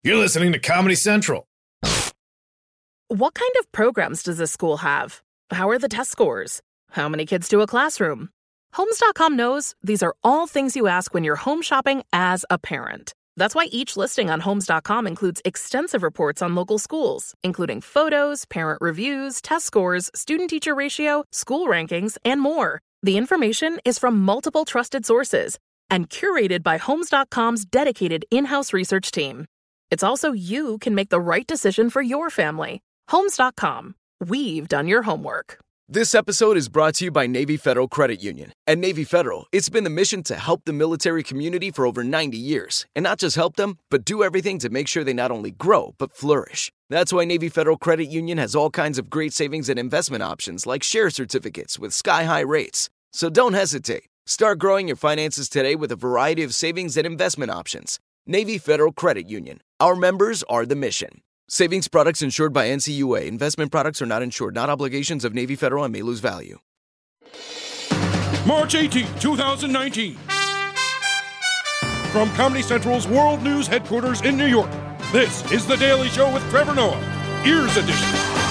You're listening to Comedy Central. What kind of programs does this school have? How are the test scores? How many kids do a classroom? Homes.com knows these are all things you ask when you're home shopping as a parent. That's why each listing on Homes.com includes extensive reports on local schools, including photos, parent reviews, test scores, student-teacher ratio, school rankings, and more. The information is from multiple trusted sources and curated by Homes.com's dedicated in-house research team. It's also you can make the right decision for your family. Homes.com. We've done your homework. This episode is brought to you by Navy Federal Credit Union. At Navy Federal, it's been the mission to help the military community for over 90 years. And not just help them, but do everything to make sure they not only grow, but flourish. That's why Navy Federal Credit Union has all kinds of great savings and investment options like share certificates with sky-high rates. So don't hesitate. Start growing your finances today with a variety of savings and investment options. Navy Federal Credit Union. Our members are the mission. Savings products insured by NCUA. Investment products are not insured, not obligations of Navy Federal and may lose value. March 18, 2019. From Comedy Central's World News headquarters in New York, this is The Daily Show with Trevor Noah, Ears Edition.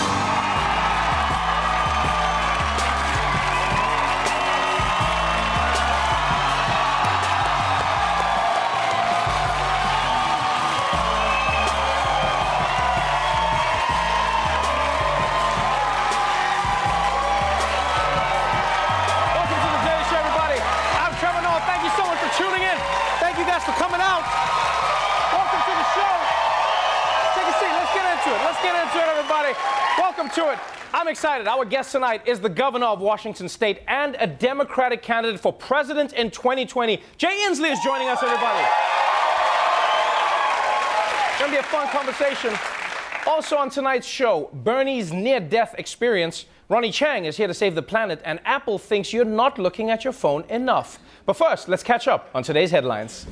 For coming out. Welcome to the show. Take a seat. Let's get into it. Let's get into it, everybody. Welcome to it. I'm excited. Our guest tonight is the governor of Washington State and a Democratic candidate for president in 2020. Jay Inslee is joining us, everybody. It's going to be a fun conversation. Also on tonight's show, Bernie's near-death experience. Ronnie Chang is here to save the planet, and Apple thinks you're not looking at your phone enough. But first, let's catch up on today's headlines.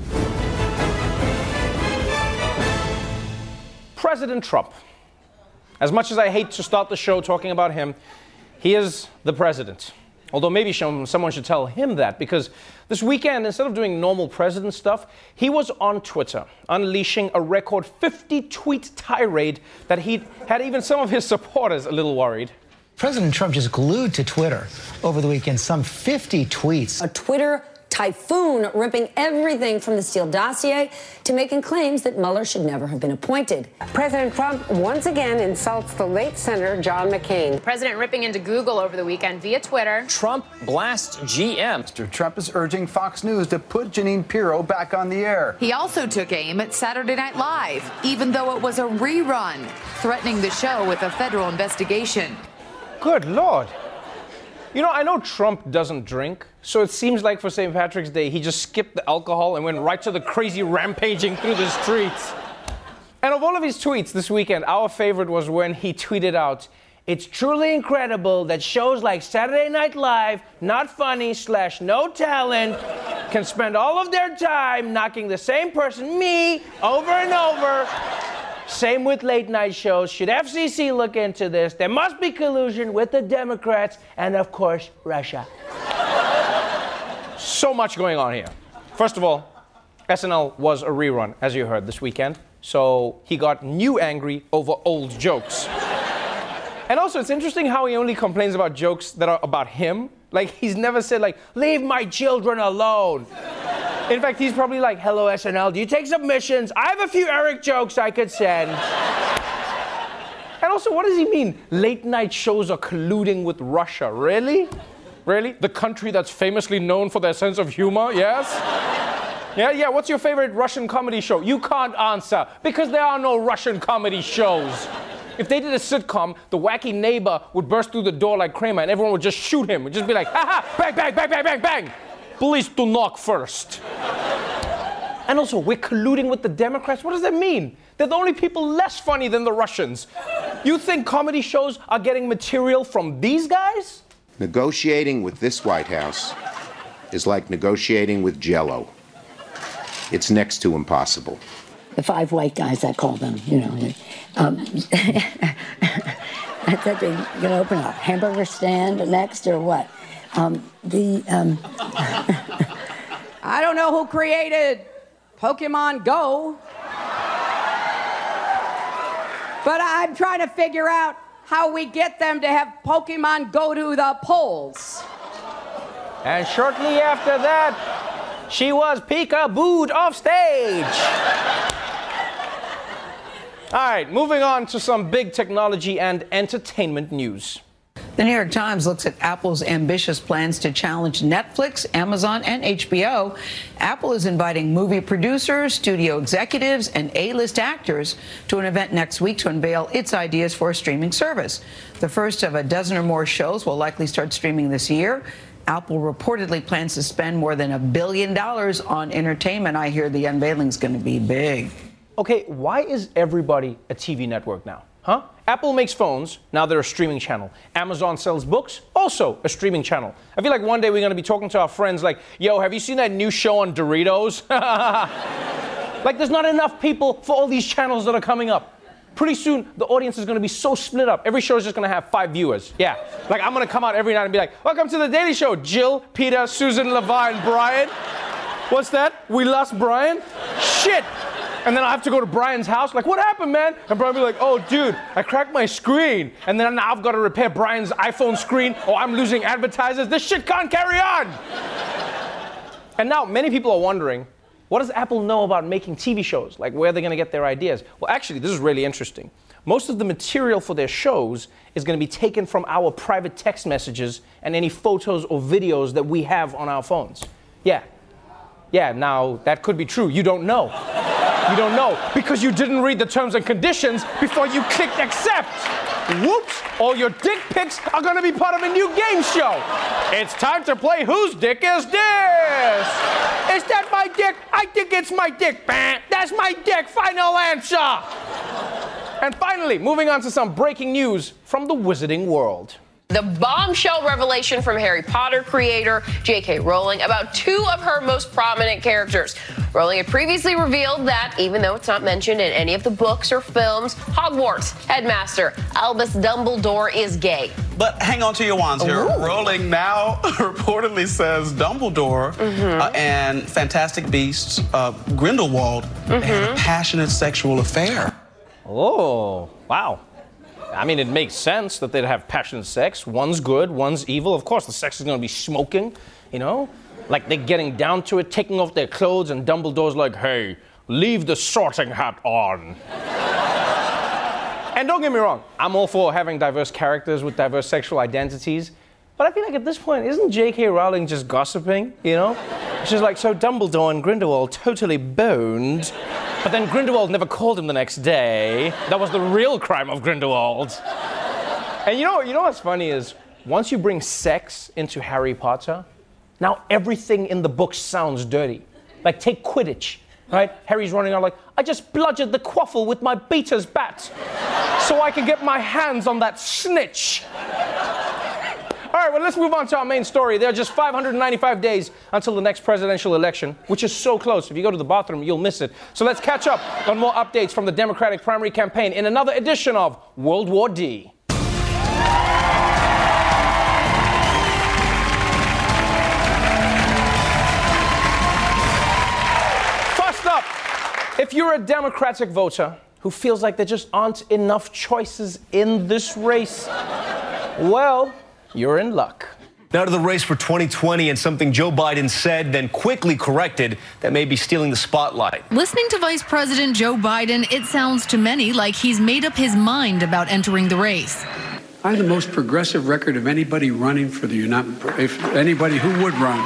President Trump. As much as I hate to start the show talking about him, he is the president. Although maybe someone should tell him that, because this weekend, instead of doing normal president stuff, he was on Twitter, unleashing a record 50-tweet tirade that he had even some of his supporters a little worried. President Trump just glued to Twitter over the weekend, some 50 tweets. A Twitter typhoon ripping everything from the Steele dossier to making claims that Mueller should never have been appointed. President Trump once again insults the late Senator John McCain. The president ripping into Google over the weekend via Twitter. Trump blasts GM. Mr. Trump is urging Fox News to put Jeanine Pirro back on the air. He also took aim at Saturday Night Live, even though it was a rerun, threatening the show with a federal investigation. Good Lord. You know, I know Trump doesn't drink, so it seems like for St. Patrick's Day, he just skipped the alcohol and went right to the crazy rampaging through the streets. And of all of his tweets this weekend, our favorite was when he tweeted out, "It's truly incredible that shows like Saturday Night Live, not funny / no talent, can spend all of their time knocking the same person, me, over and over. Same with late night shows. Should FCC look into this? There must be collusion with the Democrats and, of course, Russia." So much going on here. First of all, SNL was a rerun, as you heard, this weekend. So he got new angry over old jokes. And also, it's interesting how he only complains about jokes that are about him. Like, he's never said, like, "Leave my children alone." In fact, he's probably like, "Hello, SNL, do you take submissions? I have a few Eric jokes I could send." And also, what does he mean? Late night shows are colluding with Russia. Really? Really? The country that's famously known for their sense of humor, yes? Yeah, what's your favorite Russian comedy show? You can't answer, because there are no Russian comedy shows. If they did a sitcom, the wacky neighbor would burst through the door like Kramer, and everyone would just shoot him. It'd just be like, "Ha ha, bang, bang, bang, bang, bang, bang. Please do knock first." And also, we're colluding with the Democrats. What does that mean? They're the only people less funny than the Russians. You think comedy shows are getting material from these guys? Negotiating with this White House is like negotiating with Jell-O. It's next to impossible. The 5 white guys, I call them, you know. I thought they were going to open a hamburger stand next or what? I don't know who created Pokemon Go. But I'm trying to figure out how we get them to have Pokemon go to the polls. And shortly after that, she was peekabooed off stage. All right, moving on to some big technology and entertainment news. The New York Times looks at Apple's ambitious plans to challenge Netflix, Amazon, and HBO. Apple is inviting movie producers, studio executives, and A-list actors to an event next week to unveil its ideas for a streaming service. The first of a dozen or more shows will likely start streaming this year. Apple reportedly plans to spend more than $1 billion on entertainment. I hear the unveiling is going to be big. Okay, why is everybody a TV network now? Huh? Apple makes phones, now they're a streaming channel. Amazon sells books, also a streaming channel. I feel like one day we're going to be talking to our friends like, yo, have you seen that new show on Doritos? Like, there's not enough people for all these channels that are coming up. Pretty soon, the audience is going to be so split up. Every show is just going to have 5 viewers. Yeah. Like, I'm going to come out every night and be like, welcome to The Daily Show. Jill, Peter, Susan, Levi, and Brian. What's that? We lost Brian? Shit. And then I have to go to Brian's house, like, what happened, man? And Brian will be like, oh, dude, I cracked my screen. And then now I've got to repair Brian's iPhone screen, or I'm losing advertisers. This shit can't carry on. And now many people are wondering, what does Apple know about making TV shows? Like, where are they going to get their ideas? Well, actually, this is really interesting. Most of the material for their shows is going to be taken from our private text messages and any photos or videos that we have on our phones. Yeah, now, that could be true. You don't know. You don't know because you didn't read the terms and conditions before you clicked accept. Whoops, all your dick pics are gonna be part of a new game show. It's time to play Whose Dick Is This? Is that my dick? I think it's my dick. That's my dick, final answer. And finally, moving on to some breaking news from the wizarding world. The bombshell revelation from Harry Potter creator J.K. Rowling about 2 of her most prominent characters. Rowling had previously revealed that, even though it's not mentioned in any of the books or films, Hogwarts headmaster Albus Dumbledore is gay. But hang on to your wands here. Ooh. Rowling now reportedly says Dumbledore and Fantastic Beasts Grindelwald had a passionate sexual affair. Oh, wow. I mean, it makes sense that they'd have passionate sex. One's good, one's evil. Of course, the sex is going to be smoking, you know? Like they're getting down to it, taking off their clothes, and Dumbledore's like, hey, leave the sorting hat on. And don't get me wrong, I'm all for having diverse characters with diverse sexual identities. But I feel like at this point, isn't J.K. Rowling just gossiping, you know? She's like, so Dumbledore and Grindelwald totally boned. But then Grindelwald never called him the next day. That was the real crime of Grindelwald. And you know what's funny is, once you bring sex into Harry Potter, now everything in the book sounds dirty. Like, take Quidditch, right? Harry's running around like, I just bludgeoned the quaffle with my beater's bat so I can get my hands on that snitch. All right, well, let's move on to our main story. There are just 595 days until the next presidential election, which is so close. If you go to the bathroom, you'll miss it. So let's catch up on more updates from the Democratic primary campaign in another edition of World War D. First up, if you're a Democratic voter who feels like there just aren't enough choices in this race, well, you're in luck. Now to the race for 2020 and something Joe Biden said, then quickly corrected that may be stealing the spotlight. Listening to Vice President Joe Biden, it sounds to many like he's made up his mind about entering the race. I have the most progressive record of anybody running for the if anybody who would run.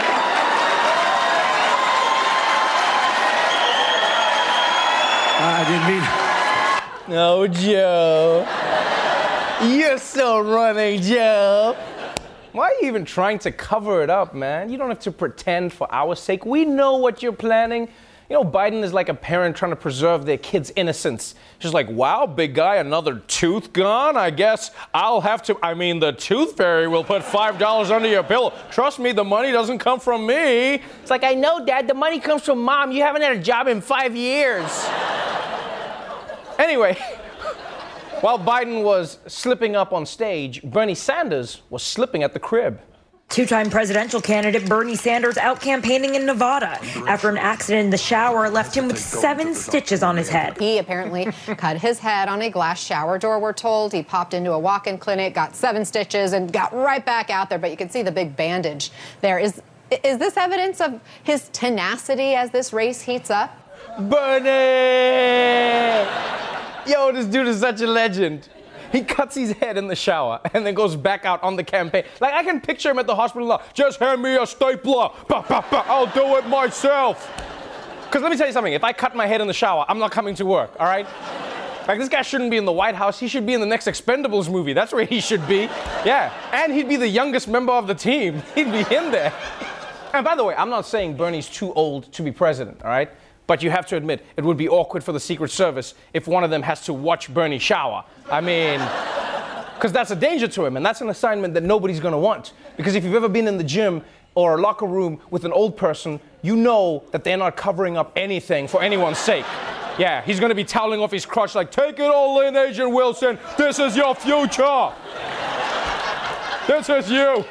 I didn't mean... Oh, Joe. You're still running, Joe. Why are you even trying to cover it up, man? You don't have to pretend for our sake. We know what you're planning. You know, Biden is like a parent trying to preserve their kid's innocence. She's like, wow, big guy, another tooth gone? I guess I'll have to, the tooth fairy will put $5 under your pillow. Trust me, the money doesn't come from me. It's like, I know, Dad, the money comes from Mom. You haven't had a job in 5 years. Anyway, while Biden was slipping up on stage, Bernie Sanders was slipping at the crib. Two-time presidential candidate Bernie Sanders out campaigning in Nevada after an accident in the shower left him with 7 stitches on his head. He apparently cut his head on a glass shower door, we're told. He popped into a walk-in clinic, got 7 stitches, and got right back out there. But you can see the big bandage there. Is this evidence of his tenacity as this race heats up? Bernie! Yo, this dude is such a legend. He cuts his head in the shower and then goes back out on the campaign. Like, I can picture him at the hospital now. Just hand me a stapler. Bah, bah, bah. I'll do it myself. Because let me tell you something. If I cut my head in the shower, I'm not coming to work, all right? Like, this guy shouldn't be in the White House. He should be in the next Expendables movie. That's where he should be. Yeah. And he'd be the youngest member of the team. He'd be in there. And by the way, I'm not saying Bernie's too old to be president, all right? But you have to admit, it would be awkward for the Secret Service if one of them has to watch Bernie shower. I mean, because that's a danger to him, and that's an assignment that nobody's going to want. Because if you've ever been in the gym or a locker room with an old person, you know that they're not covering up anything for anyone's sake. Yeah, he's going to be toweling off his crotch like, take it all in, Agent Wilson. This is your future. This is you.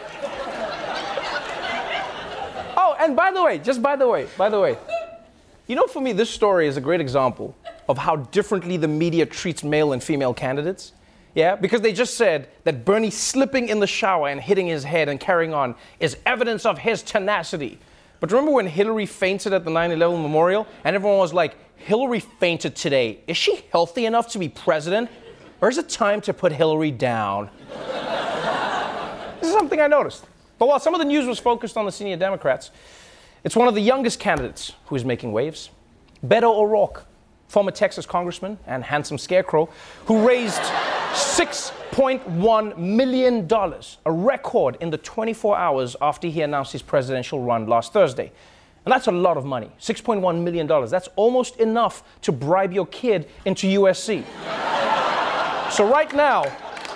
Oh, and by the way, you know, for me, this story is a great example of how differently the media treats male and female candidates. Yeah, because they just said that Bernie slipping in the shower and hitting his head and carrying on is evidence of his tenacity. But remember when Hillary fainted at the 9/11 memorial and everyone was like, Hillary fainted today. Is she healthy enough to be president? Or is it time to put Hillary down? This is something I noticed. But while some of the news was focused on the senior Democrats, it's one of the youngest candidates who is making waves. Beto O'Rourke, former Texas congressman and handsome scarecrow, who raised $6.1 million, a record in the 24 hours after he announced his presidential run last Thursday. And that's a lot of money, $6.1 million. That's almost enough to bribe your kid into USC. So right now,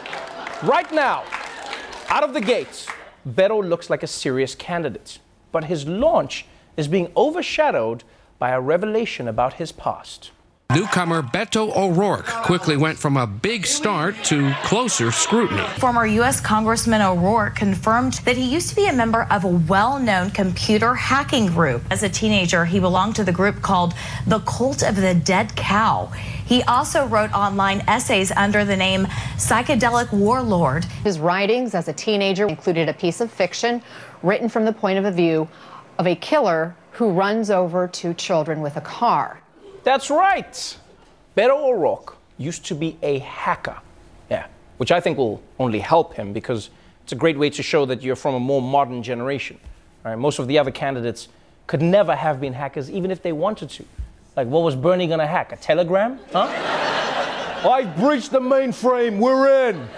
out of the gates, Beto looks like a serious candidate. But his launch is being overshadowed by a revelation about his past. Newcomer Beto O'Rourke quickly went from a big start to closer scrutiny. Former U.S. Congressman O'Rourke confirmed that he used to be a member of a well-known computer hacking group. As a teenager, he belonged to the group called the Cult of the Dead Cow. He also wrote online essays under the name Psychedelic Warlord. His writings as a teenager included a piece of fiction written from the point of view of a killer who runs over 2 children with a car. That's right. Beto O'Rourke used to be a hacker. Yeah, which I think will only help him because it's a great way to show that you're from a more modern generation. All right, most of the other candidates could never have been hackers even if they wanted to. Like, what was Bernie gonna hack? A telegram? Huh? I breached the mainframe, we're in.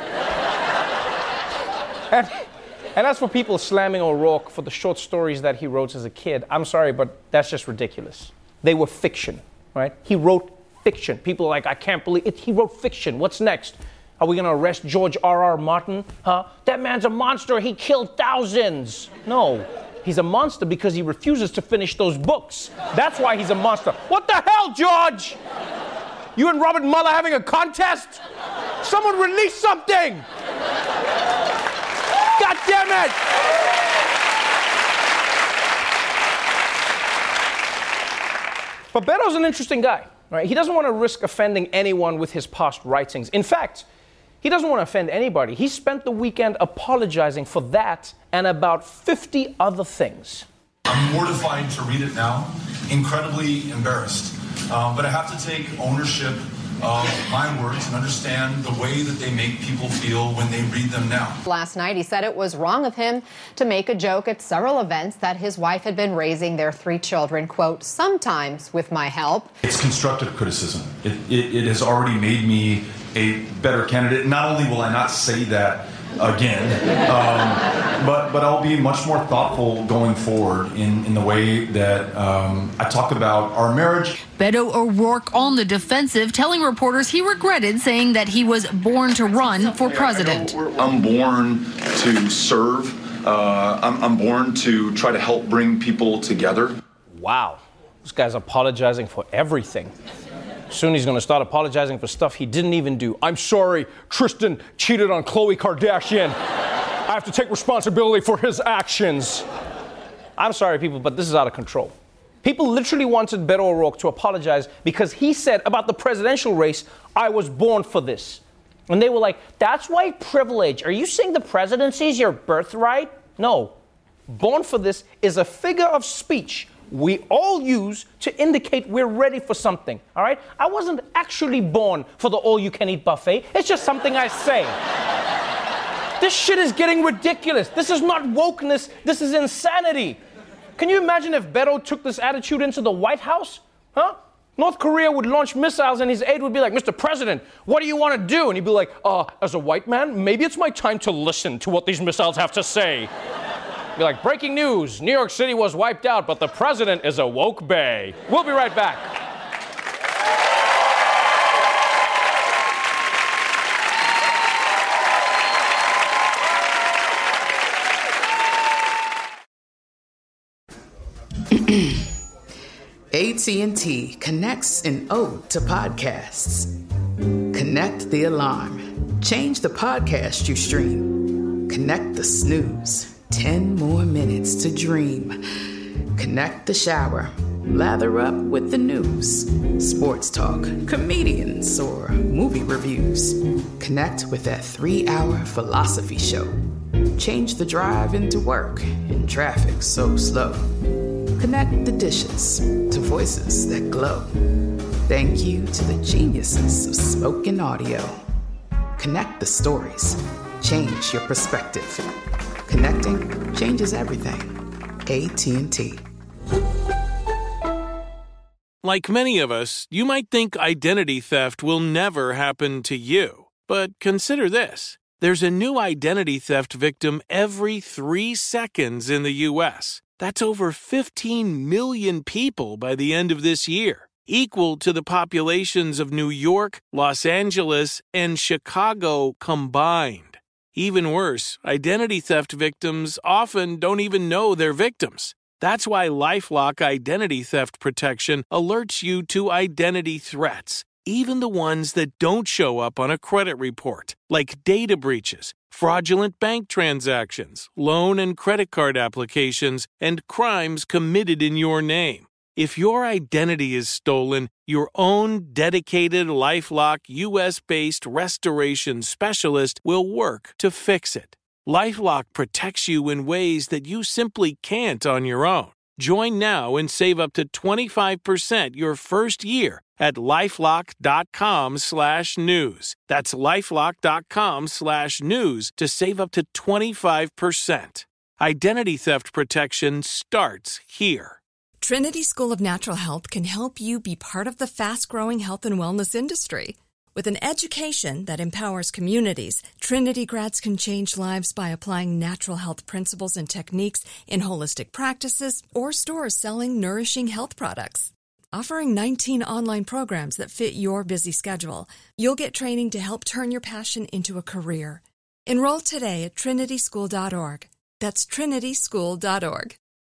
And as for people slamming O'Rourke for the short stories that he wrote as a kid, I'm sorry, but that's just ridiculous. They were fiction, right? He wrote fiction. People are like, I can't believe it. He wrote fiction. What's next? Are we gonna arrest George R.R. Martin? Huh? That man's a monster. He killed thousands. No, he's a monster because he refuses to finish those books. That's why he's a monster. What the hell, George? You and Robert Mueller having a contest? Someone release something! God damn it! But Beto's an interesting guy, right? He doesn't want to risk offending anyone with his past writings. In fact, he doesn't want to offend anybody. He spent the weekend apologizing for that and about 50 other things. I'm mortified to read it now, incredibly embarrassed. But I have to take ownership of my words and understand the way that they make people feel when they read them now. Last night, he said it was wrong of him to make a joke at several events that his wife had been raising their 3 children, quote, sometimes with my help. It's constructive criticism. It has already made me a better candidate. Not only will I not say that again, but I'll be much more thoughtful going forward in the way that I talk about our marriage. Beto O'Rourke on the defensive, telling reporters he regretted saying that he was born to run for president. I'm born to serve. I'm born to try to help bring people together. Wow, this guy's apologizing for everything. Soon he's going to start apologizing for stuff he didn't even do. I'm sorry, Tristan cheated on Khloe Kardashian. I have to take responsibility for his actions. I'm sorry, people, but this is out of control. People literally wanted Beto O'Rourke to apologize because he said about the presidential race, I was born for this. And they were like, that's white privilege. Are you saying the presidency is your birthright? No. Born for this is a figure of speech we all use to indicate we're ready for something, all right? I wasn't actually born for the all-you-can-eat buffet. It's just something I say. This shit is getting ridiculous. This is not wokeness. This is insanity. Can you imagine if Beto took this attitude into the White House? Huh? North Korea would launch missiles and his aide would be like, Mr. President, what do you want to do? And he'd be like, as a white man, maybe it's my time to listen to what these missiles have to say. Be like, breaking news, New York City was wiped out, but the president is a woke bae. We'll be right back. AT&T connects an ode to podcasts. Connect the alarm. Change the podcast you stream. Connect the snooze. 10 more minutes to dream. Connect the shower. Lather up with the news. Sports talk, comedians, or movie reviews. Connect with that 3-hour philosophy show. Change the drive into work in traffic so slow. Connect the dishes to voices that glow. Thank you to the geniuses of spoken audio. Connect the stories. Change your perspective. Connecting changes everything. AT&T. Like many of us, you might think identity theft will never happen to you. But consider this. There's a new identity theft victim every 3 seconds in the U.S. That's over 15 million people by the end of this year, equal to the populations of New York, Los Angeles, and Chicago combined. Even worse, identity theft victims often don't even know they're victims. That's why LifeLock Identity Theft Protection alerts you to identity threats, even the ones that don't show up on a credit report, like data breaches, fraudulent bank transactions, loan and credit card applications, and crimes committed in your name. If your identity is stolen, your own dedicated LifeLock U.S.-based restoration specialist will work to fix it. LifeLock protects you in ways that you simply can't on your own. Join now and save up to 25% your first year at LifeLock.com/news. That's LifeLock.com/news to save up to 25%. Identity theft protection starts here. Trinity School of Natural Health can help you be part of the fast-growing health and wellness industry. With an education that empowers communities, Trinity grads can change lives by applying natural health principles and techniques in holistic practices or stores selling nourishing health products. Offering 19 online programs that fit your busy schedule, you'll get training to help turn your passion into a career. Enroll today at trinityschool.org. That's trinityschool.org.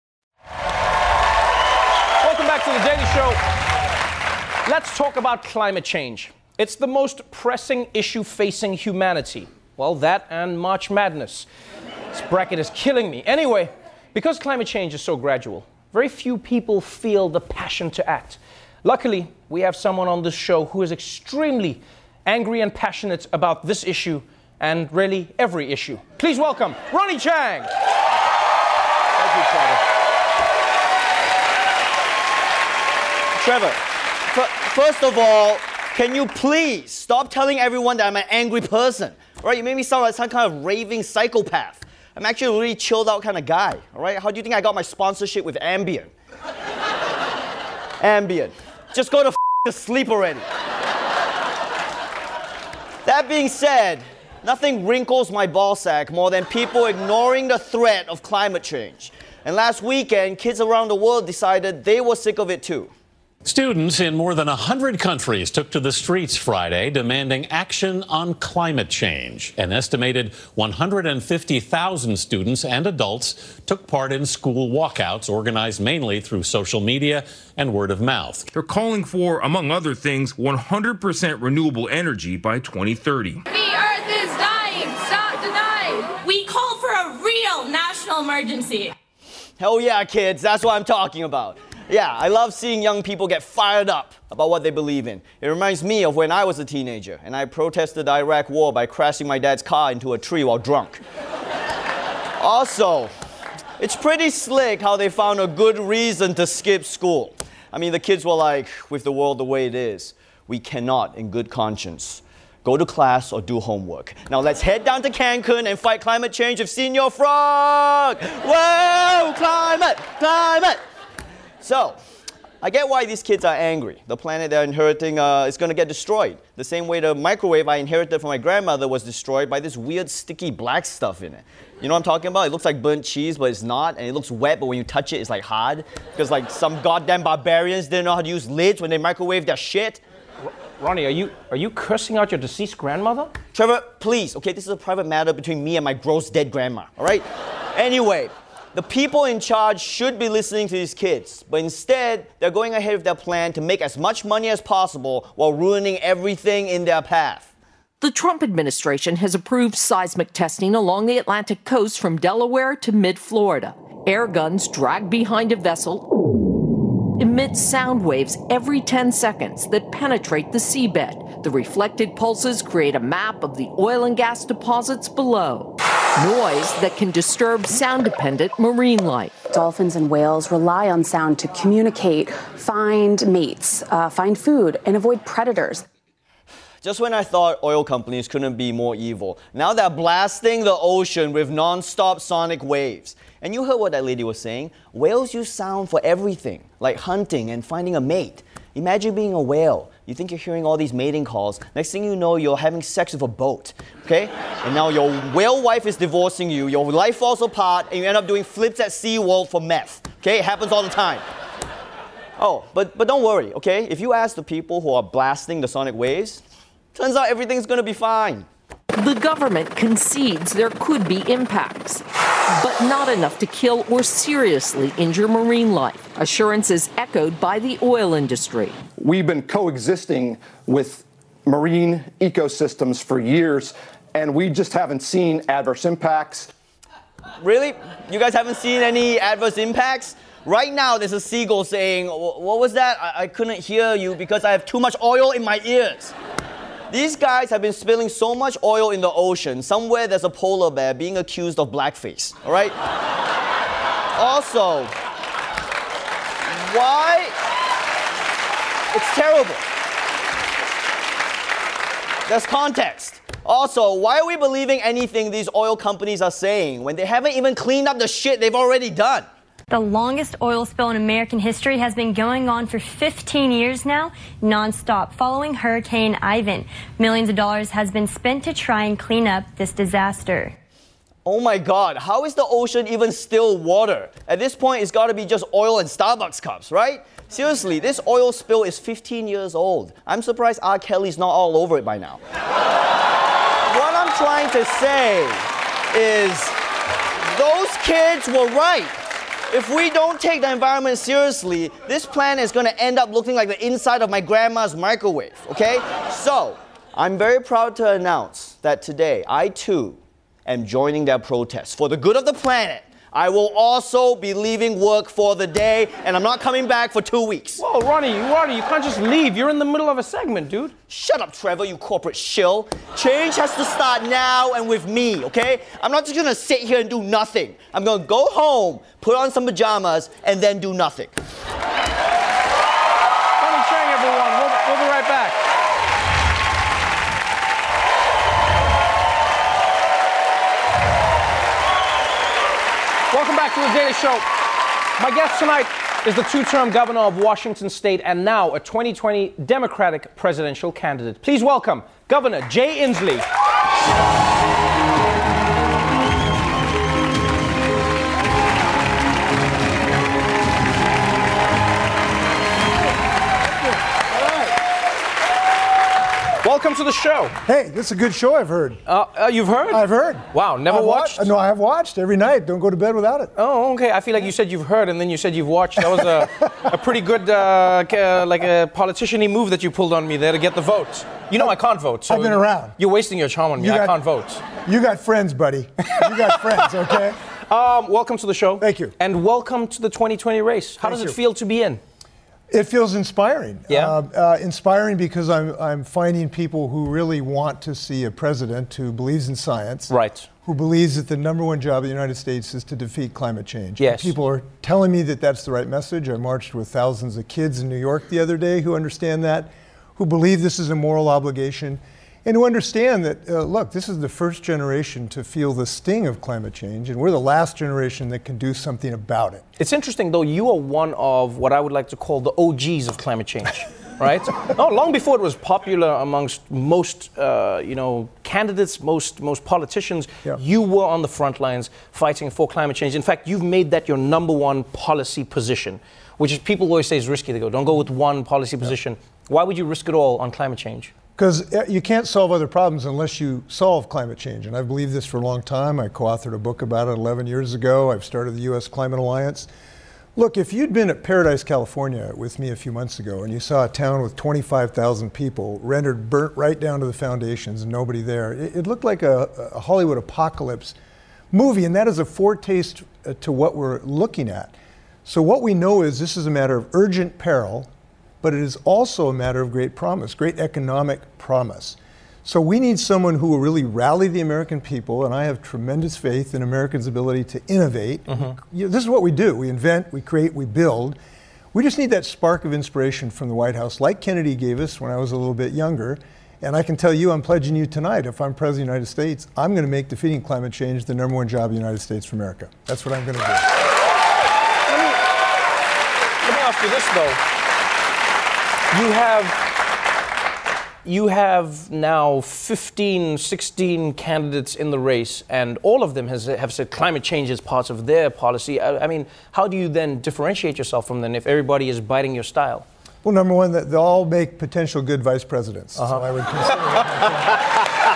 Welcome back to The Daily Show. Let's talk about climate change. It's the most pressing issue facing humanity. Well, that and March Madness. This bracket is killing me. Anyway, because climate change is so gradual, very few people feel the passion to act. Luckily, we have someone on this show who is extremely angry and passionate about this issue and really every issue. Please welcome Ronny Chieng. Thank you, Trevor, first of all, can you please stop telling everyone that I'm an angry person? All right, you made me sound like some kind of raving psychopath. I'm actually a really chilled out kind of guy. All right, how do you think I got my sponsorship with Ambien? Ambien. Just go to sleep already. That being said, nothing wrinkles my ballsack more than people ignoring the threat of climate change. And last weekend, kids around the world decided they were sick of it too. Students in more than 100 countries took to the streets Friday demanding action on climate change. An estimated 150,000 students and adults took part in school walkouts organized mainly through social media and word of mouth. They're calling for, among other things, 100% renewable energy by 2030. The earth is dying. Stop denying. We call for national emergency. Hell yeah, kids, that's what I'm talking about. Yeah, I love seeing young people get fired up about what they believe in. It reminds me of when I was a teenager and I protested the Iraq war by crashing my dad's car into a tree while drunk. Also, it's pretty slick how they found a good reason to skip school. I mean, the kids were like, with the world the way it is, we cannot, in good conscience, go to class or do homework. Now let's head down to Cancun and fight climate change with Senior Frog! Whoa, climate, climate! So, I get why these kids are angry. The planet they're inheriting is going to get destroyed. The same way the microwave I inherited from my grandmother was destroyed by this weird sticky black stuff in it. You know what I'm talking about? It looks like burnt cheese, but it's not. And it looks wet, but when you touch it, it's like hard. Because like some goddamn barbarians didn't know how to use lids when they microwaved their shit. Ronnie, are you cursing out your deceased grandmother? Trevor, please, okay? This is a private matter between me and my gross dead grandma, all right? Anyway, the people in charge should be listening to these kids, but instead, they're going ahead with their plan to make as much money as possible while ruining everything in their path. The Trump administration has approved seismic testing along the Atlantic coast from Delaware to mid-Florida. Air guns dragged behind a vessel emit sound waves every 10 seconds that penetrate the seabed. The reflected pulses create a map of the oil and gas deposits below. Noise that can disturb sound-dependent marine life. Dolphins and whales rely on sound to communicate, find mates, find food, and avoid predators. Just when I thought oil companies couldn't be more evil, now they're blasting the ocean with non-stop sonic waves. And you heard what that lady was saying. Whales use sound for everything, like hunting and finding a mate. Imagine being a whale. You think you're hearing all these mating calls. Next thing you know, you're having sex with a boat, okay? And now your whale wife is divorcing you, your life falls apart, and you end up doing flips at SeaWorld for meth, okay? It happens all the time. Oh, but don't worry, okay? If you ask the people who are blasting the sonic waves, turns out everything's gonna be fine. The government concedes there could be impacts, but not enough to kill or seriously injure marine life. Assurances echoed by the oil industry. We've been coexisting with marine ecosystems for years, and we just haven't seen adverse impacts. Really? You guys haven't seen any adverse impacts? Right now, there's a seagull saying, what was that? I couldn't hear you because I have too much oil in my ears. These guys have been spilling so much oil in the ocean, somewhere there's a polar bear being accused of blackface, all right? Also, why? It's terrible. There's context. Also, why are we believing anything these oil companies are saying when they haven't even cleaned up the shit they've already done? The longest oil spill in American history has been going on for 15 years now, nonstop, following Hurricane Ivan. Millions of dollars has been spent to try and clean up this disaster. Oh my God, how is the ocean even still water? At this point, it's got to be just oil and Starbucks cups, right? Seriously, this oil spill is 15 years old. I'm surprised R. Kelly's not all over it by now. What I'm trying to say is those kids were right. If we don't take the environment seriously, this planet is going to end up looking like the inside of my grandma's microwave, okay? So, I'm very proud to announce that today, I too am joining their protest. For the good of the planet, I will also be leaving work for the day, and I'm not coming back for 2 weeks. Whoa, Ronnie, you can't just leave. You're in the middle of a segment, dude. Shut up, Trevor, you corporate shill. Change has to start now and with me, okay? I'm not just gonna sit here and do nothing. I'm gonna go home, put on some pajamas, and then do nothing. Ronnie Chang, everyone. We'll be right back. Welcome back to The Daily Show. My guest tonight is the two-term governor of Washington State and now a 2020 Democratic presidential candidate. Please welcome Governor Jay Inslee. Welcome to the show. Hey, this is a good show, I've heard. You've heard? I've heard. Wow, never watched? No, I have watched every night. Don't go to bed without it. Oh, okay. I feel like you said you've heard and then you said you've watched. That was a pretty good, like a politician-y move that you pulled on me there to get the votes. You know I can't vote. So I've been around. You're wasting your charm on me. I can't vote. You got friends, buddy. You got friends, okay? Welcome to the show. Thank you. And welcome to the 2020 race. How does it feel to be in? It feels inspiring. Yeah. Inspiring because I'm finding people who really want to see a president who believes in science. Right. Who believes that the number one job of the United States is to defeat climate change. Yes. People are telling me that that's the right message. I marched with thousands of kids in New York the other day who understand that, who believe this is a moral obligation, and who understand that, look, this is the first generation to feel the sting of climate change, and we're the last generation that can do something about it. It's interesting, though, you are one of what I would like to call the OGs of climate change, right? No, long before it was popular amongst most, candidates, most politicians, you were on the front lines fighting for climate change. In fact, you've made that your number one policy position, which is people always say is risky. They go, don't go with one policy position. Why would you risk it all on climate change? Because you can't solve other problems unless you solve climate change. And I've believed this for a long time. I co-authored a book about it 11 years ago. I've started the U.S. Climate Alliance. Look, if you'd been at Paradise, California with me a few months ago and you saw a town with 25,000 people rendered burnt right down to the foundations and nobody there, it looked like a Hollywood apocalypse movie. And that is a foretaste to what we're looking at. So what we know is this is a matter of urgent peril, but it is also a matter of great promise, great economic promise. So we need someone who will really rally the American people, and I have tremendous faith in Americans' ability to innovate. This is what we do. We invent, we create, we build. We just need that spark of inspiration from the White House, like Kennedy gave us when I was a little bit younger. And I can tell you, I'm pledging you tonight, if I'm President of the United States, I'm going to make defeating climate change the number one job of the United States for America. That's what I'm going to do. Let me ask you this, though. You have now 15, 16 candidates in the race, and all of them have said climate change is part of their policy. I mean, how do you then differentiate yourself from them if everybody is biting your style? Well, number one, they'll all make potential good vice presidents. So I would consider that.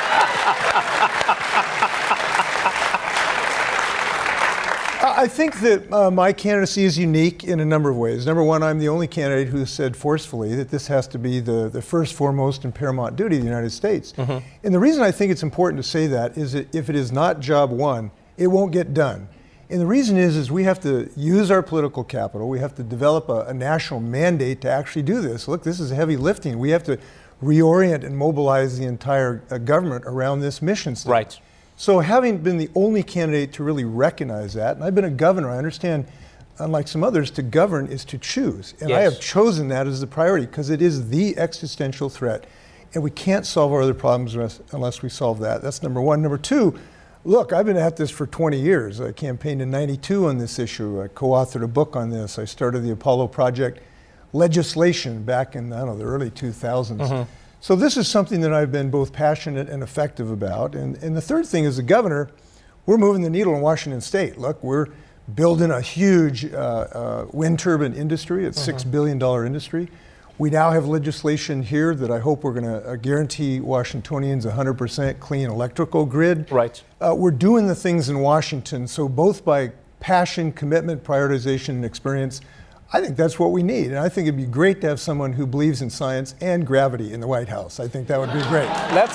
I think that my candidacy is unique in a number of ways. Number one, I'm the only candidate who said forcefully that this has to be the first, foremost, and paramount duty of the United States. And the reason I think it's important to say that is that if it is not job one, it won't get done. And the reason is we have to use our political capital. We have to develop a national mandate to actually do this. Look, this is heavy lifting. We have to reorient and mobilize the entire government around this mission statement. Right. So having been the only candidate to really recognize that, and I've been a governor, I understand, unlike some others, to govern is to choose. And I have chosen that as the priority because it is the existential threat. And we can't solve our other problems unless we solve that. That's number one. Number two, look, I've been at this for 20 years. I campaigned in '92 on this issue. I co-authored a book on this. I started the Apollo Project legislation back in, I don't know, the early 2000s. So this is something that I've been both passionate and effective about. And the third thing is the governor, we're moving the needle in Washington State. Look, we're building a huge wind turbine industry. It's a $6 billion industry. We now have legislation here that I hope we're going to guarantee Washingtonians 100% clean electrical grid. Right. We're doing the things in Washington. So both by passion, commitment, prioritization, and experience, I think that's what we need. And I think it'd be great to have someone who believes in science and gravity in the White House. I think that would be great.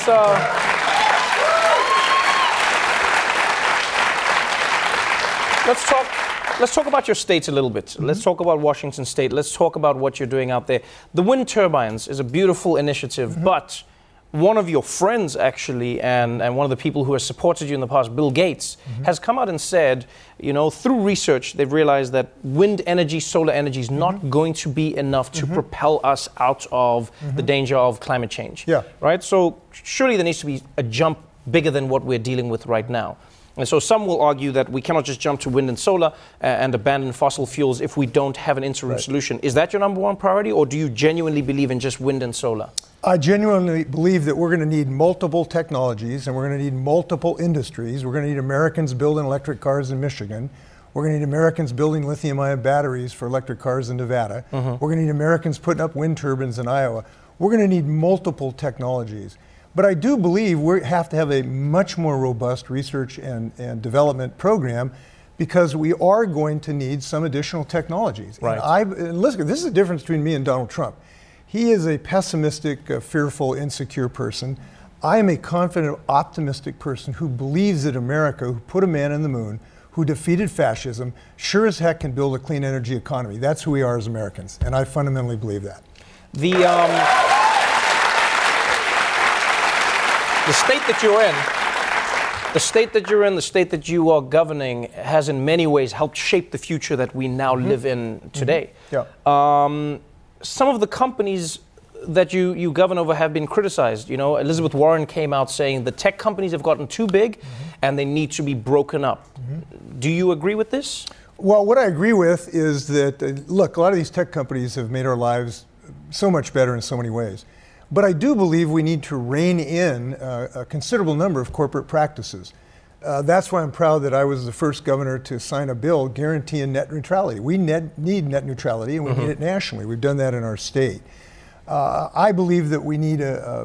Let's talk about your states a little bit. Let's talk about Washington State. Let's talk about what you're doing out there. The wind turbines is a beautiful initiative, but one of your friends actually, and one of the people who has supported you in the past, Bill Gates, has come out and said, you know, through research, they've realized that wind energy, solar energy is not going to be enough to propel us out of the danger of climate change. Right? So surely there needs to be a jump bigger than what we're dealing with right now. And so some will argue that we cannot just jump to wind and solar and abandon fossil fuels if we don't have an interim solution. Is that your number one priority, or do you genuinely believe in just wind and solar? I genuinely believe that we're going to need multiple technologies and we're going to need multiple industries. We're going to need Americans building electric cars in Michigan. We're going to need Americans building lithium-ion batteries for electric cars in Nevada. We're going to need Americans putting up wind turbines in Iowa. We're going to need multiple technologies. But I do believe we have to have a much more robust research and development program because we are going to need some additional technologies. And listen, this is the difference between me and Donald Trump. He is a pessimistic, fearful, insecure person. I am a confident, optimistic person who believes that America, who put a man on the moon, who defeated fascism, sure as heck can build a clean energy economy. That's who we are as Americans, and I fundamentally believe that. The state that you're in, the state that you are governing has in many ways helped shape the future that we now live in today. Yeah. Some of the companies that you govern over have been criticized. You know, Elizabeth Warren came out saying the tech companies have gotten too big and they need to be broken up. Do you agree with this? Well, what I agree with is that, look, a lot of these tech companies have made our lives so much better in so many ways. But I do believe we need to rein in a considerable number of corporate practices. That's why I'm proud that I was the first governor to sign a bill guaranteeing net neutrality. We need net neutrality, and we need it nationally. We've done that in our state. I believe that we need a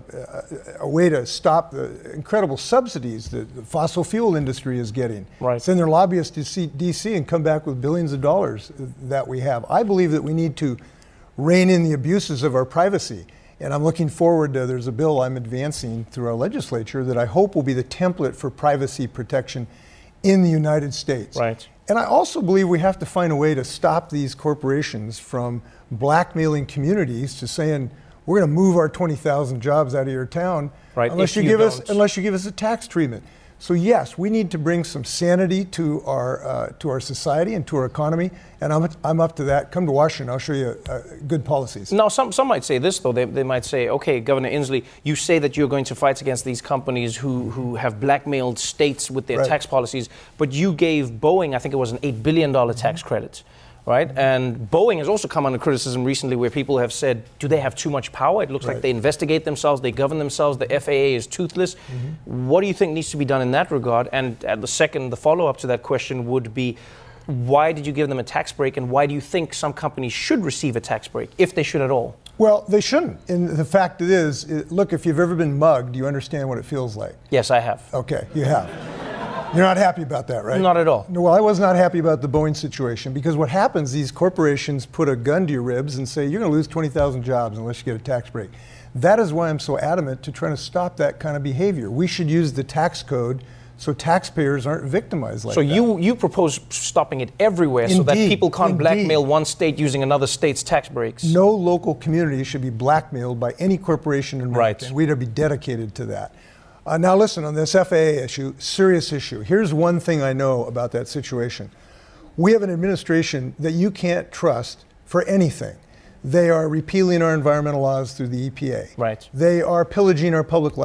way to stop the incredible subsidies that the fossil fuel industry is getting. Right. Send their lobbyists to DC and come back with billions of dollars that we have. I believe that we need to rein in the abuses of our privacy. And I'm looking forward to, there's a bill I'm advancing through our legislature that I hope will be the template for privacy protection in the United States. Right. And I also believe we have to find a way to stop these corporations from blackmailing communities to saying, we're going to move our 20,000 jobs out of your town unless you give us a tax treatment. So yes, we need to bring some sanity to our society and to our economy, and I'm up to that. Come to Washington, I'll show you good policies. Now, some might say this, though. They might say, okay, Governor Inslee, you say that you're going to fight against these companies who have blackmailed states with their tax policies, but you gave Boeing, I think it was an $8 billion tax credit. Right? And Boeing has also come under criticism recently where people have said, do they have too much power? It looks like they investigate themselves, they govern themselves, the FAA is toothless. What do you think needs to be done in that regard? And the follow-up to that question would be, why did you give them a tax break, and why do you think some companies should receive a tax break, if they should at all? Well, they shouldn't. And the fact is, look, if you've ever been mugged, you understand what it feels like. Yes, I have. Okay, you have. You're not happy about that, right? Not at all. No, well, I was not happy about the Boeing situation because what happens, these corporations put a gun to your ribs and say, you're going to lose 20,000 jobs unless you get a tax break. That is why I'm so adamant to try to stop that kind of behavior. We should use the tax code so taxpayers aren't victimized like that. So you propose stopping it everywhere so that people can't blackmail one state using another state's tax breaks? No local community should be blackmailed by any corporation in America, and we'd be dedicated to that. Now listen, on this FAA issue, serious issue. Here's one thing I know about that situation. We have an administration that you can't trust for anything. They are repealing our environmental laws through the EPA. Right. They are pillaging our public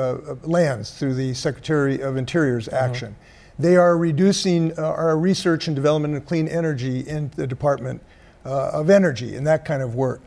lands through the Secretary of Interior's action. They are reducing our research and development of clean energy in the Department of Energy and that kind of work.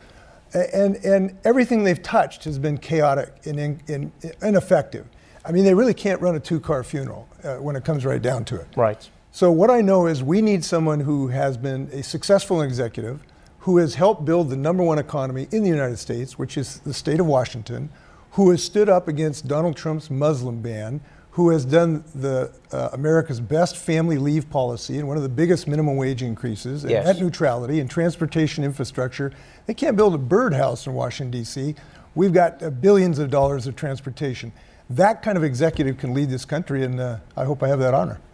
And everything they've touched has been chaotic and ineffective. I mean, they really can't run a two-car funeral when it comes right down to it. Right. So what I know is we need someone who has been a successful executive, who has helped build the #1 economy in the United States, which is the state of Washington, who has stood up against Donald Trump's Muslim ban, who has done America's best family leave policy and one of the biggest minimum wage increases, and net neutrality and transportation infrastructure. They can't build a birdhouse in Washington, D.C. We've got billions of dollars of transportation. That kind of executive can lead this country, and I hope I have that honor.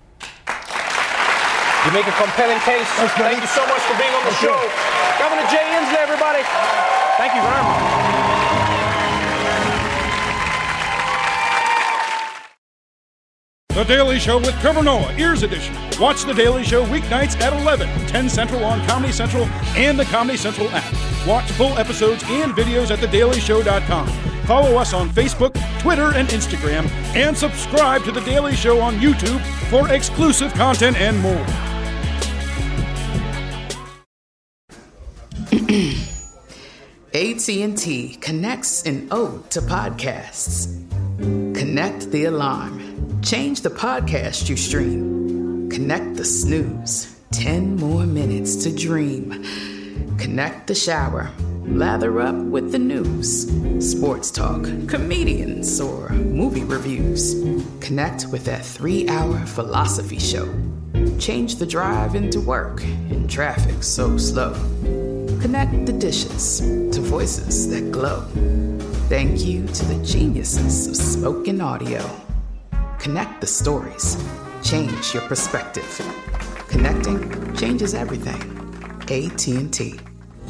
You make a compelling case. Thank you so much for being on the show. Governor Jay Inslee, everybody. Thank you very much. The Daily Show with Trevor Noah, Ears Edition. Watch The Daily Show weeknights at 11, 10 Central on Comedy Central and the Comedy Central app. Watch full episodes and videos at thedailyshow.com. Follow us on Facebook, Twitter, and Instagram, and subscribe to The Daily Show on YouTube for exclusive content and more. AT&T connects an ode to podcasts. Connect the alarm. Change the podcast you stream. Connect the snooze. 10 more minutes to dream. Connect the shower. Lather up with the news. Sports talk, comedians, or movie reviews. Connect with that 3-hour philosophy show. Change the drive into work in traffic so slow. Connect the dishes to voices that glow. Thank you to the geniuses of spoken audio. Connect the stories. change your perspective. Connecting changes everything. AT&T.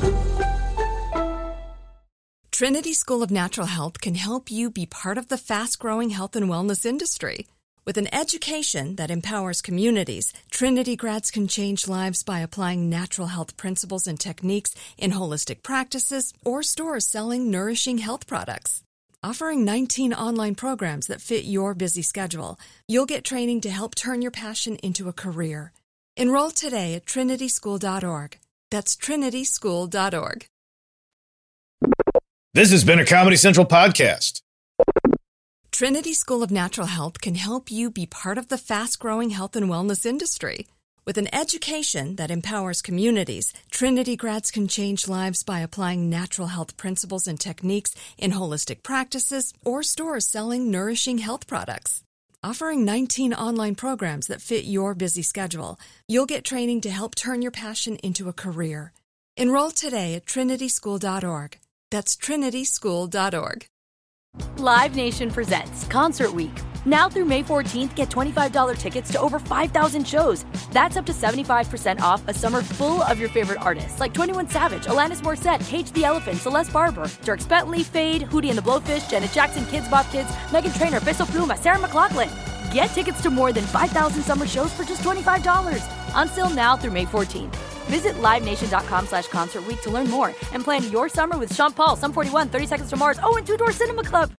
Trinity School of Natural Health can help you be part of the fast-growing health and wellness industry. With an education that empowers communities, Trinity grads can change lives by applying natural health principles and techniques in holistic practices or stores selling nourishing health products. Offering 19 online programs that fit your busy schedule, you'll get training to help turn your passion into a career. Enroll today at trinityschool.org. That's trinityschool.org. This has been a Comedy Central podcast. Trinity School of Natural Health can help you be part of the fast-growing health and wellness industry. With an education that empowers communities, Trinity grads can change lives by applying natural health principles and techniques in holistic practices or stores selling nourishing health products. Offering 19 online programs that fit your busy schedule, you'll get training to help turn your passion into a career. Enroll today at trinityschool.org. That's trinityschool.org. Live Nation presents Concert Week. Now through May 14th, get $25 tickets to over 5,000 shows. That's up to 75% off a summer full of your favorite artists like 21 Savage, Alanis Morissette, Cage the Elephant, Celeste Barber, Dierks Bentley, Fade, Hootie and the Blowfish, Janet Jackson, Kidz Bop Kids, Meghan Trainor, Peso Pluma, Sarah McLachlan. Get tickets to more than 5,000 summer shows for just $25. Until now through May 14th. Visit LiveNation.com/Concert Week to learn more and plan your summer with Sean Paul, Sum 41, 30 Seconds to Mars, and Two Door Cinema Club.